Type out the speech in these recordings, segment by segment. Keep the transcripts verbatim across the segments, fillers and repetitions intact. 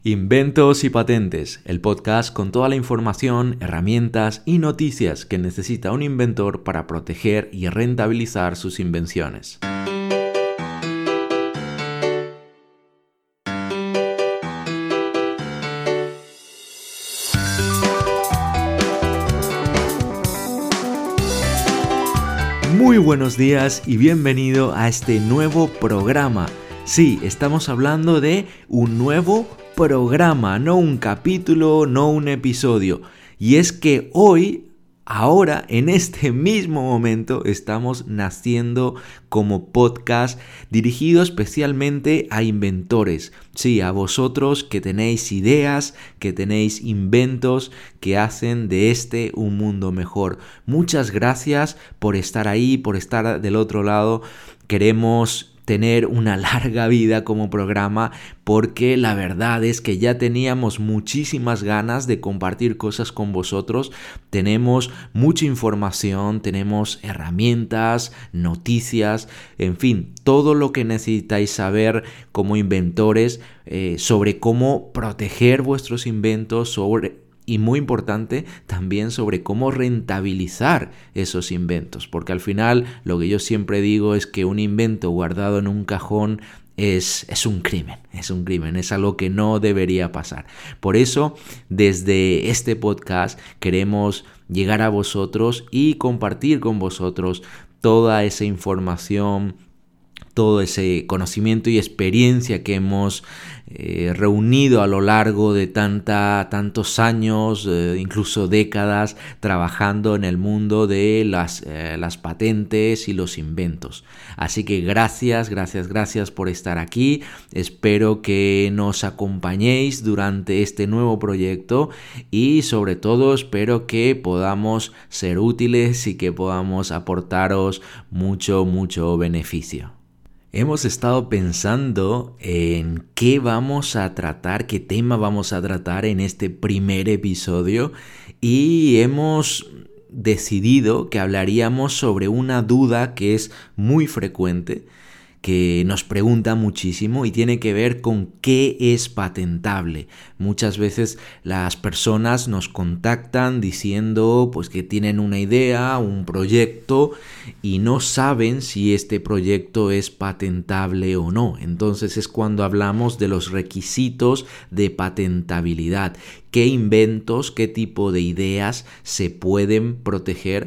Inventos y Patentes, el podcast con toda la información, herramientas y noticias que necesita un inventor para proteger y rentabilizar sus invenciones. Muy buenos días y bienvenido a este nuevo programa. Sí, estamos hablando de un nuevo programa, no un capítulo, no un episodio. Y es que hoy, ahora, en este mismo momento, estamos naciendo como podcast dirigido especialmente a inventores. Sí, a vosotros que tenéis ideas, que tenéis inventos que hacen de este un mundo mejor. Muchas gracias por estar ahí, por estar del otro lado. Queremos tener una larga vida como programa porque la verdad es que ya teníamos muchísimas ganas de compartir cosas con vosotros. Tenemos mucha información, tenemos herramientas, noticias, en fin, todo lo que necesitáis saber como inventores eh, sobre cómo proteger vuestros inventos, sobre Y muy importante también sobre cómo rentabilizar esos inventos, porque al final lo que yo siempre digo es que un invento guardado en un cajón es, es un crimen, es un crimen, es algo que no debería pasar. Por eso, desde este podcast queremos llegar a vosotros y compartir con vosotros toda esa información, todo ese conocimiento y experiencia que hemos eh, reunido a lo largo de tanta, tantos años, eh, incluso décadas, trabajando en el mundo de las, eh, las patentes y los inventos. Así que gracias, gracias, gracias por estar aquí. Espero que nos acompañéis durante este nuevo proyecto y sobre todo espero que podamos ser útiles y que podamos aportaros mucho, mucho beneficio. Hemos estado pensando en qué vamos a tratar, qué tema vamos a tratar en este primer episodio y hemos decidido que hablaríamos sobre una duda que es muy frecuente, que nos pregunta muchísimo y tiene que ver con qué es patentable. Muchas veces las personas nos contactan diciendo pues que tienen una idea, un proyecto y no saben si este proyecto es patentable o no. Entonces es cuando hablamos de los requisitos de patentabilidad. ¿Qué inventos, qué tipo de ideas se pueden proteger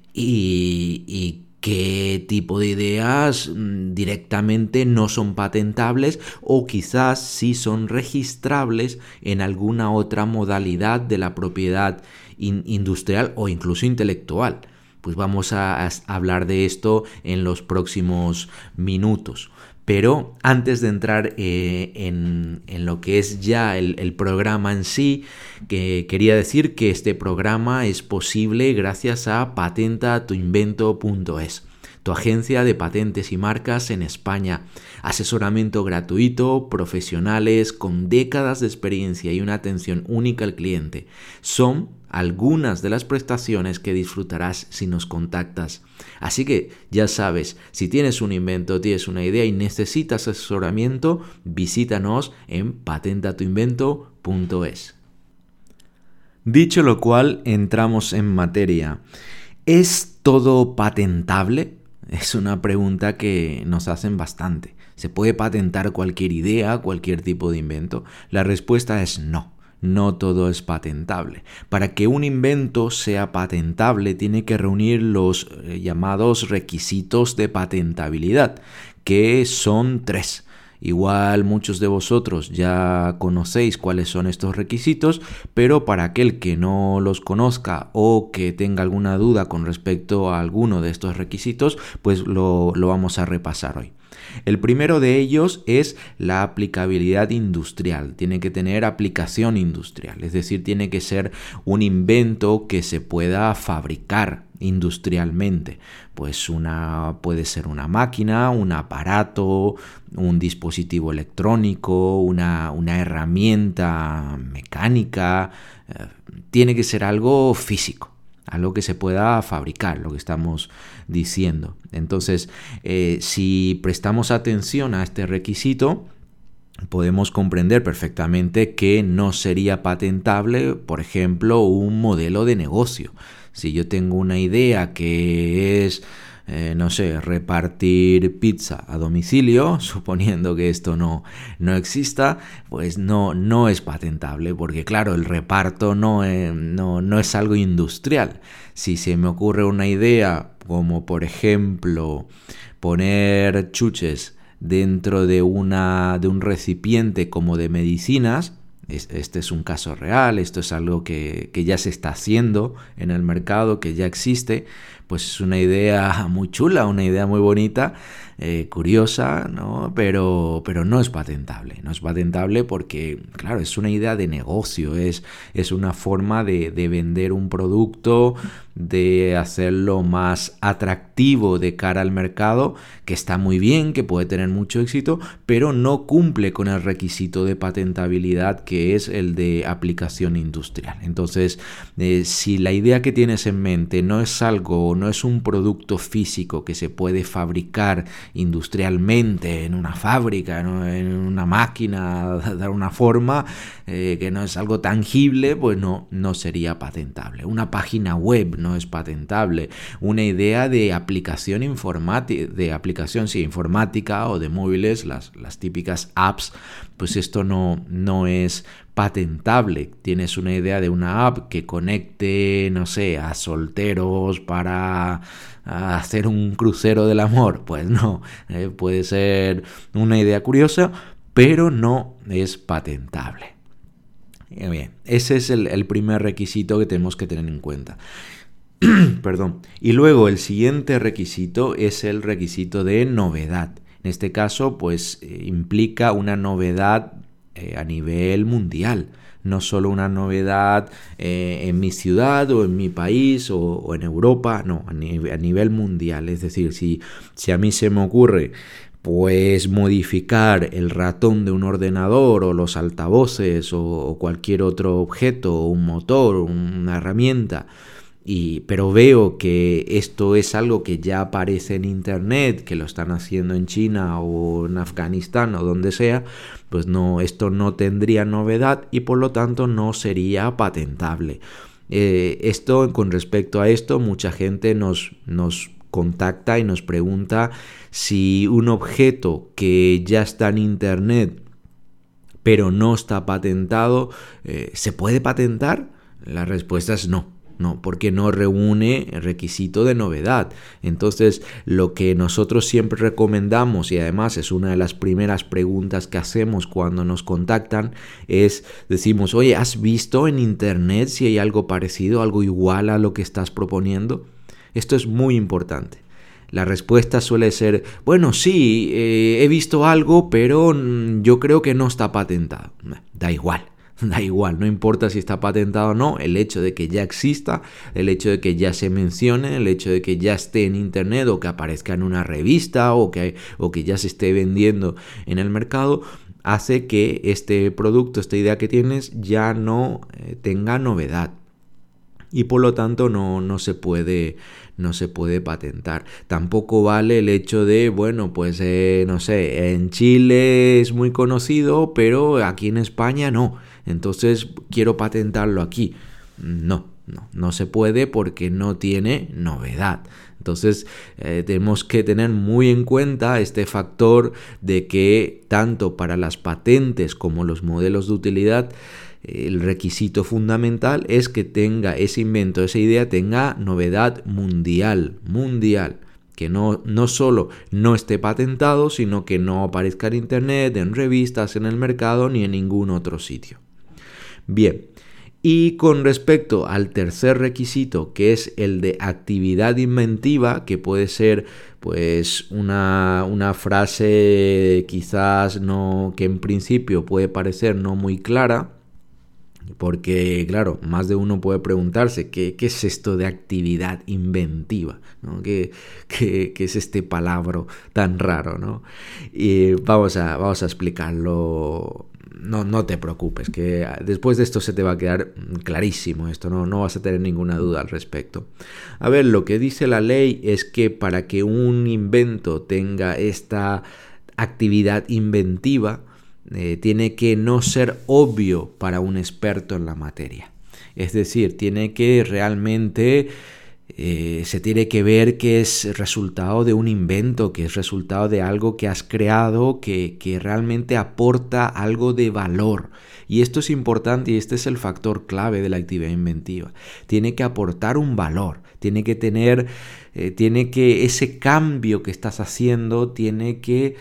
y, y qué tipo de ideas mmm, directamente no son patentables o quizás sí son registrables en alguna otra modalidad de la propiedad in- industrial o incluso intelectual? Pues vamos a, a hablar de esto en los próximos minutos. Pero antes de entrar eh, en, en lo que es ya el, el programa en sí, que quería decir que este programa es posible gracias a patenta tu invento punto es, tu agencia de patentes y marcas en España. Asesoramiento gratuito, profesionales con décadas de experiencia y una atención única al cliente. Son algunas de las prestaciones que disfrutarás si nos contactas. Así que ya sabes, si tienes un invento, tienes una idea y necesitas asesoramiento, visítanos en patenta tu invento punto es. Dicho lo cual, entramos en materia. ¿Es todo patentable? Es una pregunta que nos hacen bastante. ¿Se puede patentar cualquier idea, cualquier tipo de invento? La respuesta es no. No todo es patentable. Para que un invento sea patentable, tiene que reunir los eh, llamados requisitos de patentabilidad, que son tres. Igual muchos de vosotros ya conocéis cuáles son estos requisitos, pero para aquel que no los conozca o que tenga alguna duda con respecto a alguno de estos requisitos, pues lo, lo vamos a repasar hoy. El primero de ellos es la aplicabilidad industrial. Tiene que tener aplicación industrial, es decir, tiene que ser un invento que se pueda fabricar industrialmente. Pues una puede ser una máquina, un aparato, un dispositivo electrónico, una, una herramienta mecánica. Eh, tiene que ser algo físico, algo que se pueda fabricar, lo que estamos diciendo. Entonces, eh, si prestamos atención a este requisito, podemos comprender perfectamente que no sería patentable, por ejemplo, un modelo de negocio. Si yo tengo una idea que es, eh, no sé, repartir pizza a domicilio, suponiendo que esto no, no exista, pues no, no es patentable, porque claro, el reparto no, eh, no, no es algo industrial. Si se me ocurre una idea como, por ejemplo, poner chuches dentro de, una, de un recipiente como de medicinas, este es un caso real, esto es algo que, que ya se está haciendo en el mercado, que ya existe, pues es una idea muy chula, una idea muy bonita, eh, curiosa, ¿no? Pero, pero no es patentable, no es patentable porque, claro, es una idea de negocio, es, es una forma de, de vender un producto, de hacerlo más atractivo de cara al mercado, que está muy bien, que puede tener mucho éxito, pero no cumple con el requisito de patentabilidad que es el de aplicación industrial. Entonces, eh, si la idea que tienes en mente no es algo, no es un producto físico que se puede fabricar industrialmente en una fábrica, ¿no? En una máquina, dar una forma, eh, que no es algo tangible, pues no, no sería patentable. Una página web no es patentable. Una idea de aplicación informática, de aplicación sí, informática o de móviles, las, las típicas apps, pues esto no, no es patentable. Tienes una idea de una app que conecte, no sé, a solteros para hacer un crucero del amor. Pues no, eh, puede ser una idea curiosa, pero no es patentable. Bien, ese es el, el primer requisito que tenemos que tener en cuenta. Perdón. Y luego el siguiente requisito es el requisito de novedad. En este caso, pues eh, implica una novedad eh, a nivel mundial. No solo una novedad eh, en mi ciudad o en mi país o, o en Europa, no, a, nivel, a nivel mundial. Es decir, si, si a mí se me ocurre pues modificar el ratón de un ordenador o los altavoces o, o cualquier otro objeto, un motor, una herramienta, y, pero veo que esto es algo que ya aparece en internet, que lo están haciendo en China o en Afganistán o donde sea, pues no, esto no tendría novedad y por lo tanto no sería patentable. Eh, esto, con respecto a esto, mucha gente nos, nos contacta y nos pregunta si un objeto que ya está en internet pero no está patentado, eh, ¿se puede patentar? La respuesta es no. No, porque no reúne el requisito de novedad. Entonces, lo que nosotros siempre recomendamos, y además es una de las primeras preguntas que hacemos cuando nos contactan, es, decimos, oye, ¿has visto en internet si hay algo parecido, algo igual a lo que estás proponiendo? Esto es muy importante. La respuesta suele ser, bueno, sí, eh, he visto algo, pero mm, yo creo que no está patentado. Da igual. Da igual, no importa si está patentado o no, el hecho de que ya exista, el hecho de que ya se mencione, el hecho de que ya esté en internet o que aparezca en una revista o que, o que ya se esté vendiendo en el mercado, hace que este producto, esta idea que tienes, ya no eh, tenga novedad. Y por lo tanto no, no se puede no se puede patentar. Tampoco vale el hecho de, bueno, pues eh, no sé, en Chile es muy conocido, pero aquí en España no. Entonces quiero patentarlo aquí. No, no, no se puede porque no tiene novedad. Entonces eh, tenemos que tener muy en cuenta este factor de que tanto para las patentes como los modelos de utilidad, el requisito fundamental es que tenga ese invento, esa idea tenga novedad mundial, mundial, que no, no solo no esté patentado, sino que no aparezca en internet, en revistas, en el mercado ni en ningún otro sitio. Bien, y con respecto al tercer requisito, que es el de actividad inventiva, que puede ser pues una, una frase quizás no, que en principio puede parecer no muy clara, porque, claro, más de uno puede preguntarse ¿qué, qué es esto de actividad inventiva? ¿No? ¿Qué, qué, qué es este palabra tan raro? ¿No? Y vamos a, vamos a explicarlo. No, no te preocupes, que después de esto se te va a quedar clarísimo esto, no, no vas a tener ninguna duda al respecto. A ver, lo que dice la ley es que para que un invento tenga esta actividad inventiva, eh, tiene que no ser obvio para un experto en la materia. Es decir, tiene que realmente... Eh, se tiene que ver que es resultado de un invento, que es resultado de algo que has creado, que, que realmente aporta algo de valor. Y esto es importante y este es el factor clave de la actividad inventiva. Tiene que aportar un valor, tiene que tener, eh, tiene que ese cambio que estás haciendo tiene que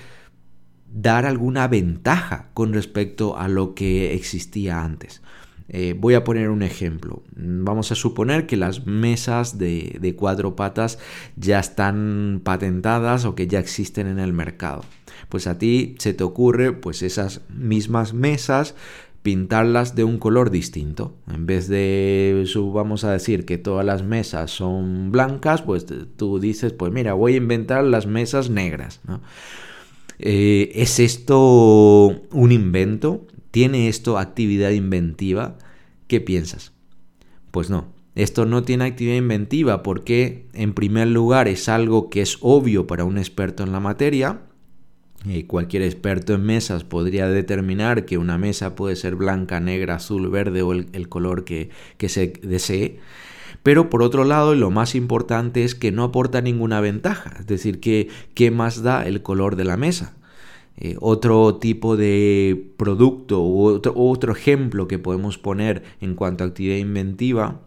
dar alguna ventaja con respecto a lo que existía antes. Eh, voy a poner un ejemplo. Vamos a suponer que las mesas de, de cuatro patas ya están patentadas o que ya existen en el mercado. Pues a ti se te ocurre pues esas mismas mesas pintarlas de un color distinto. En vez de, vamos a decir que todas las mesas son blancas, pues tú dices, pues mira, voy a inventar las mesas negras, ¿no? Eh, ¿Es esto un invento? ¿Tiene esto actividad inventiva? ¿Qué piensas? Pues no, esto no tiene actividad inventiva porque en primer lugar es algo que es obvio para un experto en la materia. Eh, cualquier experto en mesas podría determinar que una mesa puede ser blanca, negra, azul, verde o el, el color que, que se desee. Pero por otro lado, lo más importante es que no aporta ninguna ventaja. Es decir, que ¿qué más da el color de la mesa? Eh, otro tipo de producto u otro, otro ejemplo que podemos poner en cuanto a actividad inventiva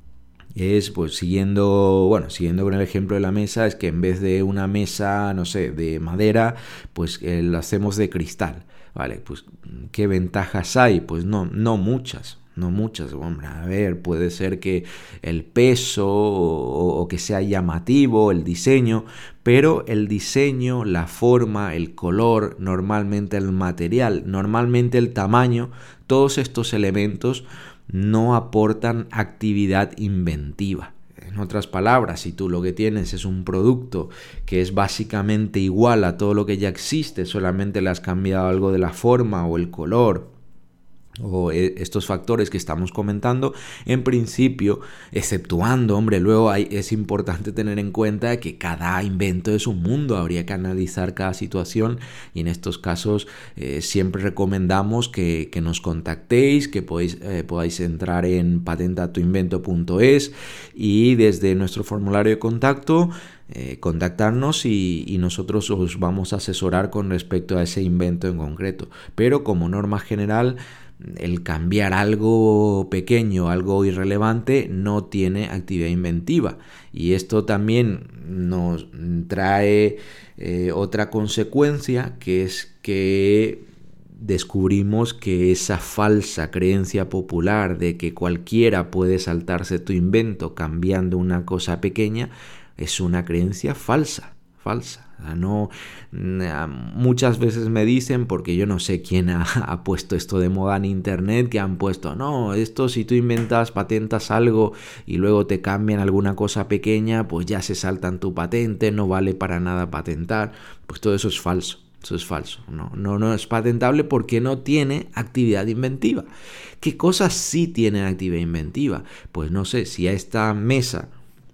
es, pues siguiendo, bueno, siguiendo con el ejemplo de la mesa, es que en vez de una mesa, no sé, de madera, pues eh, la hacemos de cristal, ¿vale? Pues, ¿qué ventajas hay? Pues no, no muchas. No muchas, hombre, a ver, puede ser que el peso o, o que sea llamativo, el diseño, pero el diseño, la forma, el color, normalmente el material, normalmente el tamaño, todos estos elementos no aportan actividad inventiva. En otras palabras, si tú lo que tienes es un producto que es básicamente igual a todo lo que ya existe, solamente le has cambiado algo de la forma o el color, o estos factores que estamos comentando, en principio, exceptuando, hombre, luego hay, es importante tener en cuenta que cada invento es un mundo, habría que analizar cada situación y en estos casos eh, siempre recomendamos que, que nos contactéis, que podéis, eh, podáis entrar en patenta tu invento punto es y desde nuestro formulario de contacto Eh, contactarnos y, y nosotros os vamos a asesorar con respecto a ese invento en concreto. Pero como norma general, el cambiar algo pequeño, algo irrelevante, no tiene actividad inventiva. Y esto también nos trae eh, otra consecuencia, que es que descubrimos que esa falsa creencia popular de que cualquiera puede saltarse tu invento cambiando una cosa pequeña es una creencia falsa, falsa. No, muchas veces me dicen, porque yo no sé quién ha, ha puesto esto de moda en internet, que han puesto, no, esto si tú inventas, patentas algo y luego te cambian alguna cosa pequeña, pues ya se saltan tu patente, no vale para nada patentar. Pues todo eso es falso. Eso es falso, no, no, no es patentable porque no tiene actividad inventiva. ¿Qué cosas sí tienen actividad inventiva? Pues no sé, si a esta mesa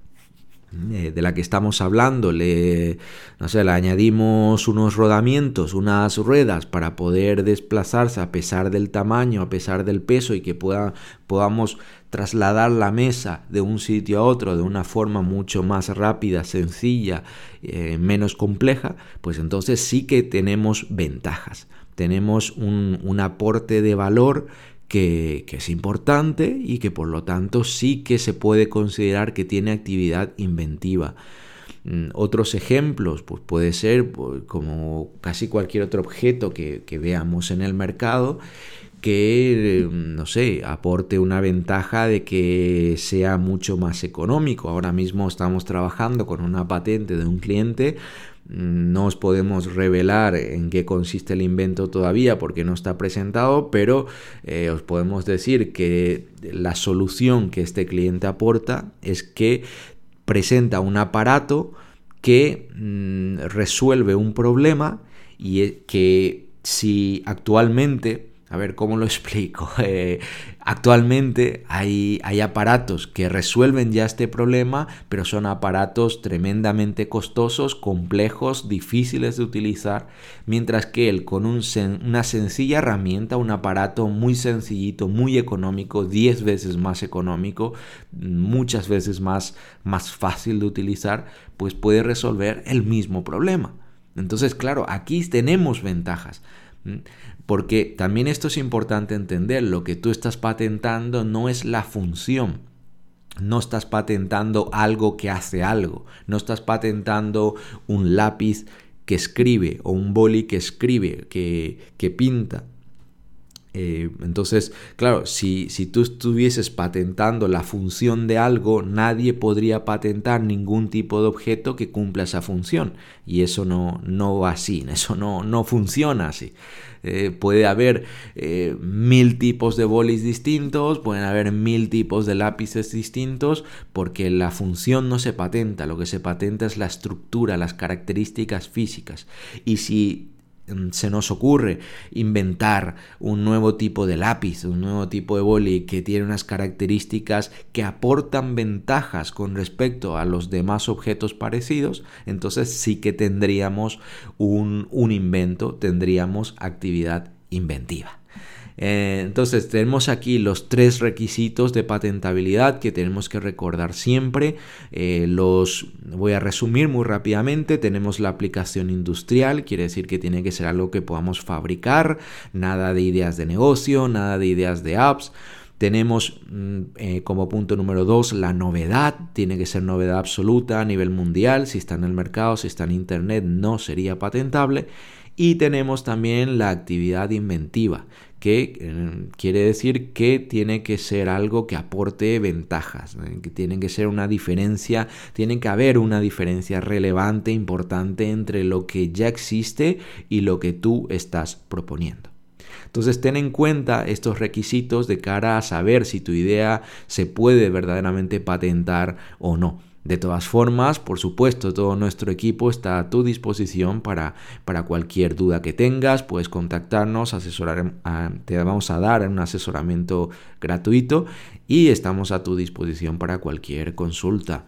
de la que estamos hablando le, no sé, le añadimos unos rodamientos, unas ruedas para poder desplazarse a pesar del tamaño, a pesar del peso y que pueda, podamos trasladar la mesa de un sitio a otro de una forma mucho más rápida, sencilla, eh, menos compleja, pues entonces sí que tenemos ventajas, tenemos un, un aporte de valor Que, que es importante y que por lo tanto sí que se puede considerar que tiene actividad inventiva. Mm, otros ejemplos, pues puede ser pues, como casi cualquier otro objeto que, que veamos en el mercado que, no sé, aporte una ventaja de que sea mucho más económico. Ahora mismo estamos trabajando con una patente de un cliente. No os podemos revelar en qué consiste el invento todavía porque no está presentado, pero eh, os podemos decir que la solución que este cliente aporta es que presenta un aparato que mm, resuelve un problema y que si actualmente A ver, ¿cómo lo explico? Eh, actualmente hay, hay aparatos que resuelven ya este problema, pero son aparatos tremendamente costosos, complejos, difíciles de utilizar, mientras que él con un sen- una sencilla herramienta, un aparato muy sencillito, muy económico, diez veces más económico, muchas veces más, más fácil de utilizar, pues puede resolver el mismo problema. Entonces, claro, aquí tenemos ventajas. Porque también esto es importante entender, lo que tú estás patentando no es la función, no estás patentando algo que hace algo, no estás patentando un lápiz que escribe o un boli que escribe, que, que pinta. Eh, entonces, claro, si, si tú estuvieses patentando la función de algo, nadie podría patentar ningún tipo de objeto que cumpla esa función. Y eso no, no va así, eso no, no funciona así. Eh, puede haber eh, mil tipos de bolis distintos, pueden haber mil tipos de lápices distintos, porque la función no se patenta, lo que se patenta es la estructura, las características físicas. Y si se nos ocurre inventar un nuevo tipo de lápiz, un nuevo tipo de boli que tiene unas características que aportan ventajas con respecto a los demás objetos parecidos, entonces sí que tendríamos un, un invento, tendríamos actividad inventiva. Eh, entonces tenemos aquí los tres requisitos de patentabilidad que tenemos que recordar siempre. Eh, los voy a resumir muy rápidamente. Tenemos la aplicación industrial, quiere decir que tiene que ser algo que podamos fabricar, nada de ideas de negocio, nada de ideas de apps. Tenemos eh, como punto número dos la novedad, tiene que ser novedad absoluta a nivel mundial, si está en el mercado, si está en internet no sería patentable. Y tenemos también la actividad inventiva, que eh, quiere decir que tiene que ser algo que aporte ventajas, ¿eh? que tiene que ser una diferencia, tiene que haber una diferencia relevante, importante entre lo que ya existe y lo que tú estás proponiendo. Entonces ten en cuenta estos requisitos de cara a saber si tu idea se puede verdaderamente patentar o no. De todas formas, por supuesto, todo nuestro equipo está a tu disposición para, para cualquier duda que tengas. Puedes contactarnos, asesorar, te vamos a dar un asesoramiento gratuito y estamos a tu disposición para cualquier consulta.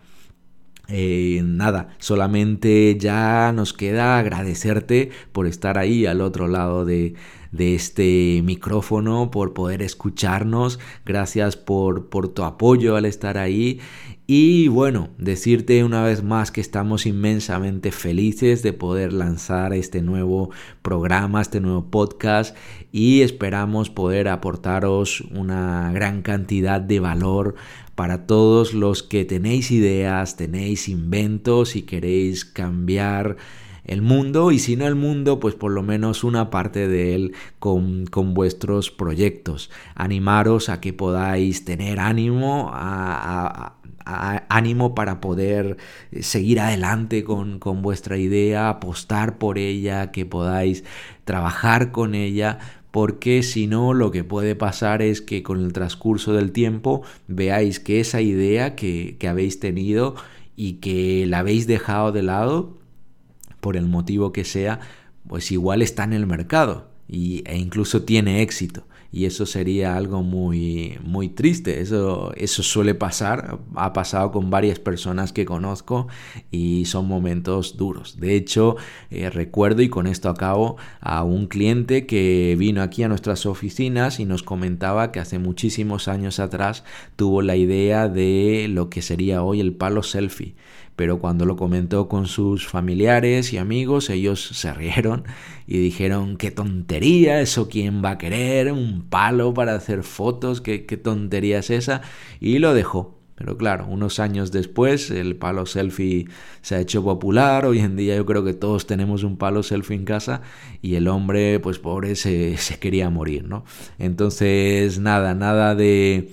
Eh, nada, solamente ya nos queda agradecerte por estar ahí al otro lado de, de este micrófono, por poder escucharnos. Gracias por, por tu apoyo al estar ahí. Y bueno, decirte una vez más que estamos inmensamente felices de poder lanzar este nuevo programa, este nuevo podcast, y esperamos poder aportaros una gran cantidad de valor para todos los que tenéis ideas, tenéis inventos y queréis cambiar el mundo, y si no el mundo, pues por lo menos una parte de él con, con vuestros proyectos. Animaros a que podáis tener ánimo, a, a, a, ánimo para poder seguir adelante con, con vuestra idea, apostar por ella, que podáis trabajar con ella, porque si no, lo que puede pasar es que con el transcurso del tiempo veáis que esa idea que, que habéis tenido y que la habéis dejado de lado, por el motivo que sea, pues igual está en el mercado y, e incluso tiene éxito. Y eso sería algo muy, muy triste. Eso, eso suele pasar, ha pasado con varias personas que conozco y son momentos duros. De hecho, eh, recuerdo, y con esto acabo, a un cliente que vino aquí a nuestras oficinas y nos comentaba que hace muchísimos años atrás tuvo la idea de lo que sería hoy el palo selfie. Pero cuando lo comentó con sus familiares y amigos, ellos se rieron y dijeron: ¡qué tontería! ¿Eso quién va a querer? ¿Un palo para hacer fotos? ¿Qué, qué tontería es esa? Y lo dejó. Pero claro, unos años después el palo selfie se ha hecho popular. Hoy en día yo creo que todos tenemos un palo selfie en casa y el hombre, pues pobre, se, se quería morir, ¿no? Entonces, nada, nada de...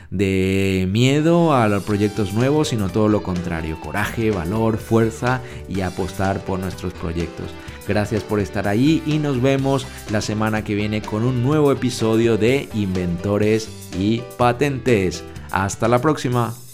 de miedo a los proyectos nuevos, sino todo lo contrario, coraje, valor, fuerza y apostar por nuestros proyectos. Gracias por estar ahí y nos vemos la semana que viene con un nuevo episodio de Inventores y Patentes. Hasta la próxima.